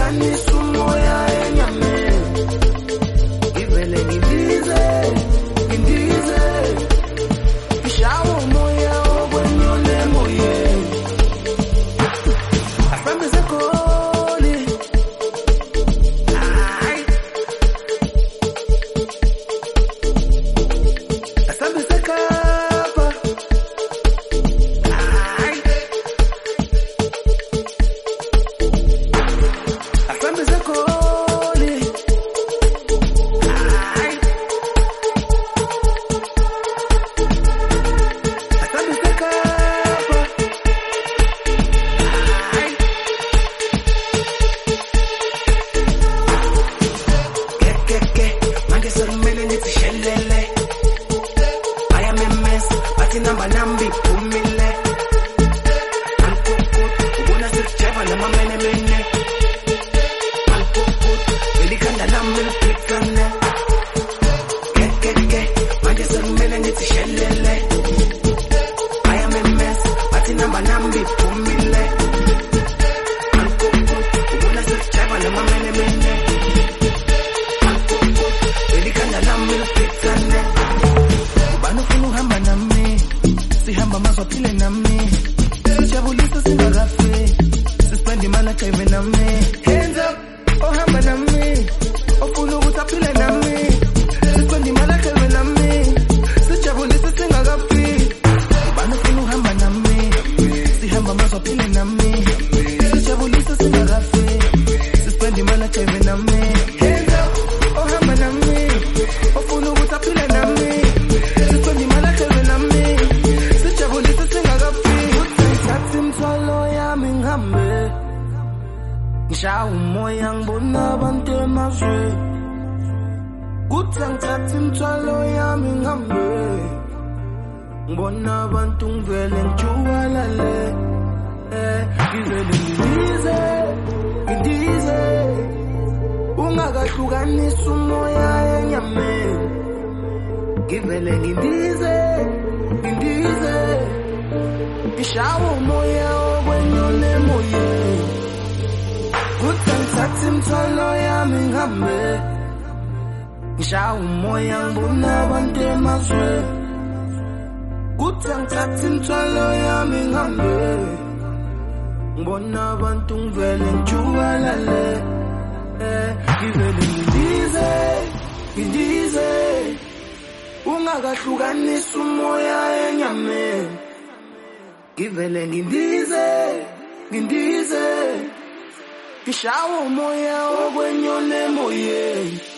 ungakahlukanisa umoya enyameni ngivele ngindize ngishawa umoya okwenyone emoyeni asambise Goli asambise Kapa asambise Goli asambise Kapa ke manje sekumele nithi shelele I am a mess bathi namba nambi phumile alkukut ubona sesijeva namamene mene alkukut elikhanda lami liphithane ke manje sekumele nithi shelele I am a mess bathi namba nambi phumile alkukut ubona sesijeva namamene mene alkukut elikhanda lami liphithane ubani ufuna uhamba nami sihamba mazwa phile nami sijabulisa singakafi sispend imali ajayive nami hands up ohamba nami ofuna ukuthi aphile nami sispend imali ajayive nami sijabulisa singakafi ubani ufuna uhamba nami sihamba mazwa phile nami sijabulisa singakafi sispend imali ajayive nami hands up ohamba nami ofuna ukuthi aphile nami sispend imali ajayive nami sijabulisa singakafi ngithatha imthwalo yami ngihambe ngishawa umoya ngibona abantu emazweni kuthi ngithatha imthwalo yami ngihambe ngibona abantu ngivele ngijubalale ngivele ngindize ungakahlukanisa umoya enyameni ngivele ngindize ngishawa umoya okwenyone emoyeni kuthi ngithatha imthwalo yami ngihambe ngishawa umoya ngibona abantu emazweni kuthi ngithatha imthwalo yami ngihambe ngibona abantu ngivele ngijubalale ngivele ngindize ungakahlukanisa umoya enyameni ngivele ngindize ngishawa umoya okwenyone emoyeni